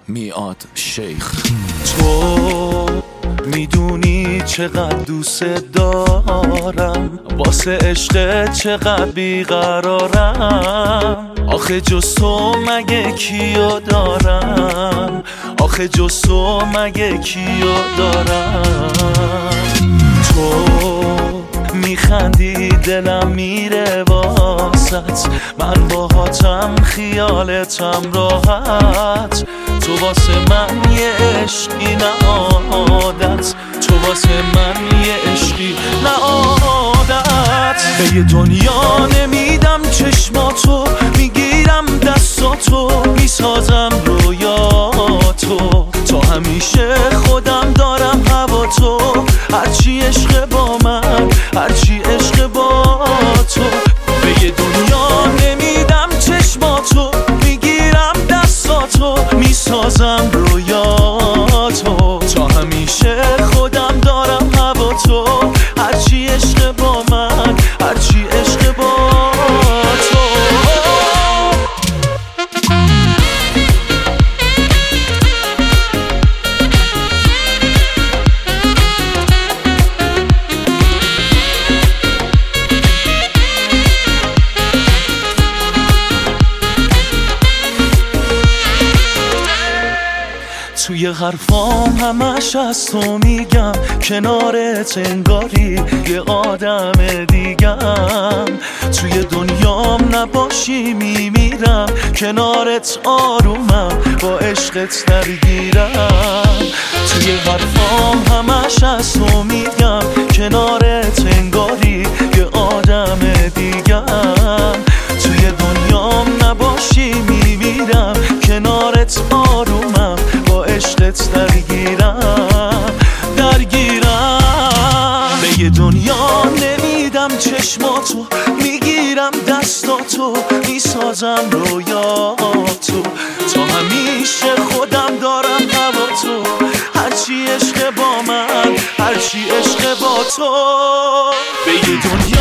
میاد شیخ. تو میدونی چقدر دوست دارم، واسه عشق چقدر بیقرارم. آخه جز تو مگه کیو دارم، آخه جز تو مگه کیو دارم. تو میخندی دلم میره واسط، من باهاتم خیالتم راحت. تو واسه من یه عشقی نه عادت، تو واسه من یه عشقی نه عادت. به یه دنیا نمیدم چشماتو، میگیرم دستاتو، میسازم رویاتو. تا همیشه خودم دارم هوا تو، هرچی عشق با من، هرچی عشق با تو. به یه دنیا نمیدم چشماتو، میگیرم دستاتو، میسازم رویاتو. تا همیشه خودم دارم هوا تو، هرچی عشق با من، هرچی عشق با تو. توی حرفام همش از تو میگم، کنارت انگاری یه آدم دیگم. توی دنیام نباشی میمیرم، کنارت آرومم، با عشقت درگیرم. توی حرفام همش از تو میگم، کنارت انگاری یه آدم دیگم. توی دنیام نباشی میمیرم، کنارت آرومم، با عشقت درگیرم. به یه دنیا نمیدم چشماتو، میگیرم دستاتو، میسازم رویاتو. تا همیشه خودم دارم هوا تو، هرچی عشق با من، هرچی عشق با تو. به یه دنیا